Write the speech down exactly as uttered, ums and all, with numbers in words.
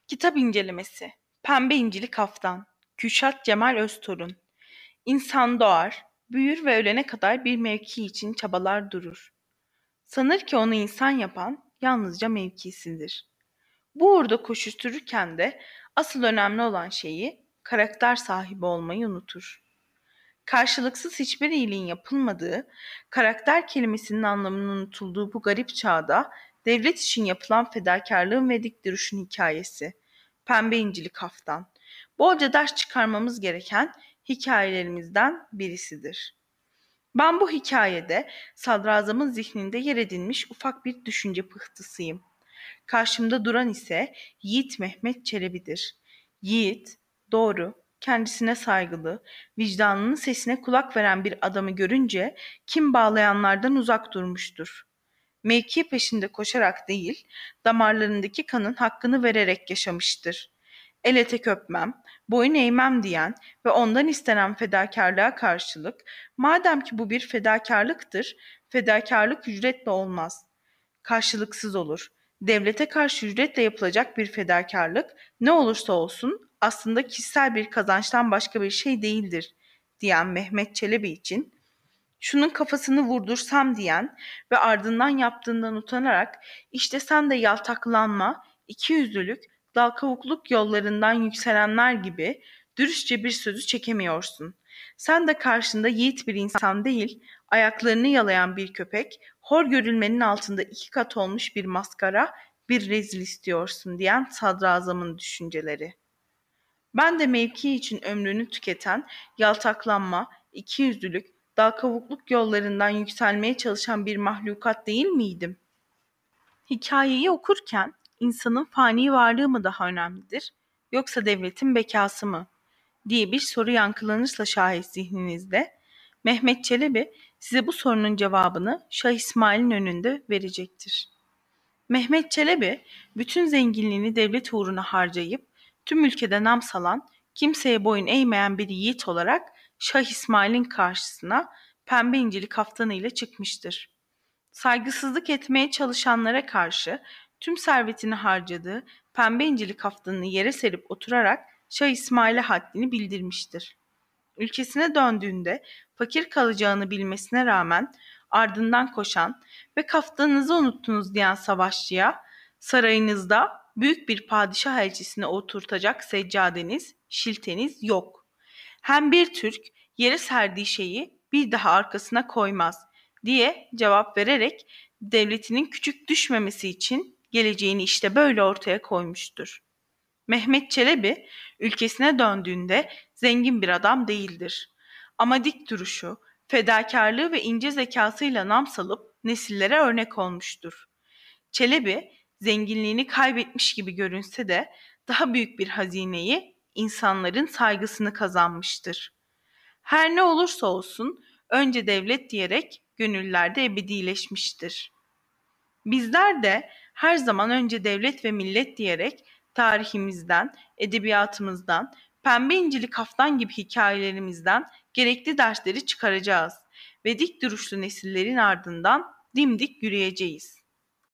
Kitap incelemesi. Pembe İncili Kaftan. Kürşat Cemal Öztorun. İnsan doğar, büyür ve ölene kadar bir mevki için çabalar durur. Sanır ki onu insan yapan yalnızca mevkisidir. Bu uğurda koşuştururken de asıl önemli olan şeyi karakter sahibi olmayı unutur. Karşılıksız hiçbir iyiliğin yapılmadığı, karakter kelimesinin anlamının unutulduğu bu garip çağda devlet için yapılan fedakarlığın ve dik duruşun hikayesi. Pembe İncili Kaftan. Bolca ders çıkarmamız gereken hikayelerimizden birisidir. Ben bu hikayede sadrazamın zihninde yer edinmiş ufak bir düşünce pıhtısıyım. Karşımda duran ise Yiğit Mehmet Çelebi'dir. Yiğit, doğru, kendisine saygılı, vicdanının sesine kulak veren bir adamı görünce kim bağlayanlardan uzak durmuştur. Mevki peşinde koşarak değil, damarlarındaki kanın hakkını vererek yaşamıştır. El etek öpmem, boyun eğmem diyen ve ondan istenen fedakarlığa karşılık, madem ki bu bir fedakarlıktır, fedakarlık ücretle olmaz, karşılıksız olur. Devlete karşı ücretle yapılacak bir fedakarlık ne olursa olsun aslında kişisel bir kazançtan başka bir şey değildir diyen Mehmet Çelebi için şunun kafasını vurdursam diyen ve ardından yaptığından utanarak işte sen de yaltaklanma, ikiyüzlülük, dal kavukluk yollarından yükselenler gibi dürüstçe bir sözü çekemiyorsun. Sen de karşında yiğit bir insan değil, ayaklarını yalayan bir köpek, hor görülmenin altında iki kat olmuş bir maskara, bir rezil istiyorsun diyen sadrazamın düşünceleri. Ben de mevki için ömrünü tüketen, yaltaklanma, ikiyüzlülük, dal kavukluk yollarından yükselmeye çalışan bir mahlukat değil miydim? Hikayeyi okurken insanın fani varlığı mı daha önemlidir, yoksa devletin bekası mı diye bir soru yankılanırsa şayet zihninizde, Mehmet Çelebi size bu sorunun cevabını Şah İsmail'in önünde verecektir. Mehmet Çelebi bütün zenginliğini devlet uğruna harcayıp tüm ülkede nam salan, kimseye boyun eğmeyen bir yiğit olarak Şah İsmail'in karşısına pembe incili kaftanıyla çıkmıştır. Saygısızlık etmeye çalışanlara karşı tüm servetini harcadığı pembe incili kaftanını yere serip oturarak Şah İsmail'e haddini bildirmiştir. Ülkesine döndüğünde fakir kalacağını bilmesine rağmen ardından koşan ve kaftanınızı unuttunuz diyen savaşçıya sarayınızda büyük bir padişah elçisine oturtacak seccadeniz, şilteniz yok. Hem bir Türk yere serdiği şeyi bir daha arkasına koymaz diye cevap vererek devletinin küçük düşmemesi için geleceğini işte böyle ortaya koymuştur. Mehmet Çelebi ülkesine döndüğünde zengin bir adam değildir. Ama dik duruşu, fedakarlığı ve ince zekasıyla nam salıp nesillere örnek olmuştur. Çelebi zenginliğini kaybetmiş gibi görünse de daha büyük bir hazineyi, insanların saygısını kazanmıştır. Her ne olursa olsun önce devlet diyerek gönüllerde ebedileşmiştir. Bizler de her zaman önce devlet ve millet diyerek tarihimizden, edebiyatımızdan, pembe incili kaftan gibi hikayelerimizden gerekli dersleri çıkaracağız ve dik duruşlu nesillerin ardından dimdik yürüyeceğiz.